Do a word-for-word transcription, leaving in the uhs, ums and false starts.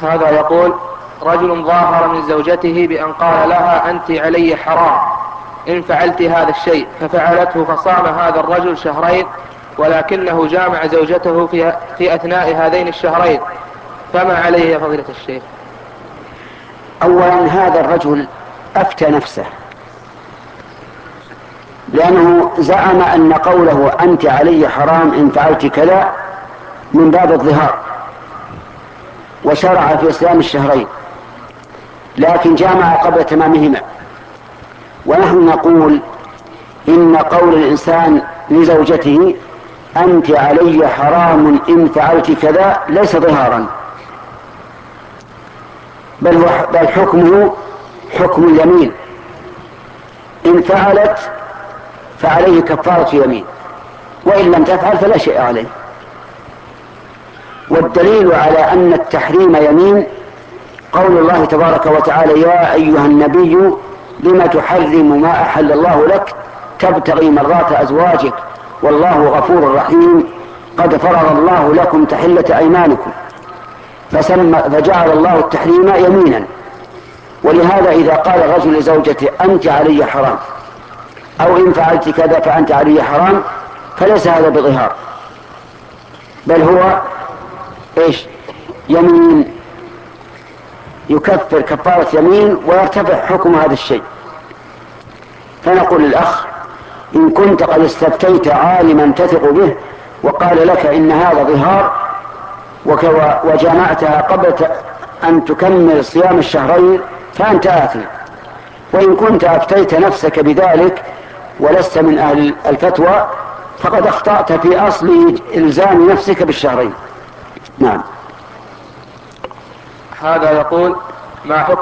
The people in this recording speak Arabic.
هذا يقول: رجل ظاهر من زوجته بأن قال لها: أنت علي حرام إن فعلت هذا الشيء، ففعلته، فصام هذا الرجل شهرين، ولكنه جامع زوجته في, في أثناء هذين الشهرين، فما عليه يا فضيلة الشيخ؟ أولا هذا الرجل أفتى نفسه، لأنه زعم أن قوله أنت علي حرام إن فعلت كذا من باب الظهار، وشرع في صيام الشهرين، لكن جامع قبل تمامهما. ونحن نقول إن قول الإنسان لزوجته أنت علي حرام إن فعلت كذا ليس ظهارا، بل, هو بل حكمه حكم اليمين، إن فعلت فعليه كفارة يمين، وإن لم تفعل فلا شيء عليه. والدليل على أن التحريم يمين قول الله تبارك وتعالى: يا أيها النبي لم تحرم ما أحل الله لك تبتغي مرضات أزواجك والله غفور رحيم قد فرض الله لكم تحلة أيمانكم، فسمى فجعل الله التحريم يمينا. ولهذا إذا قال الرجل لزوجته أنت علي حرام أو إن فعلت كذا فأنت علي حرام، فليس هذا بظهار، بل هو إيش؟ يمين، يكفر كفارة يمين ويرتفع حكم هذا الشيء. فنقول للأخ: إن كنت قد استفتيت عالما تثق به وقال لك إن هذا ظهار وجامعتها قبل أن تكمل صيام الشهرين فأنت آثم. وإن كنت أفتيت نفسك بذلك ولست من أهل الفتوى فقد أخطأت في أصل إلزام نفسك بالشهرين. نعم. هذا يقول: ما حكم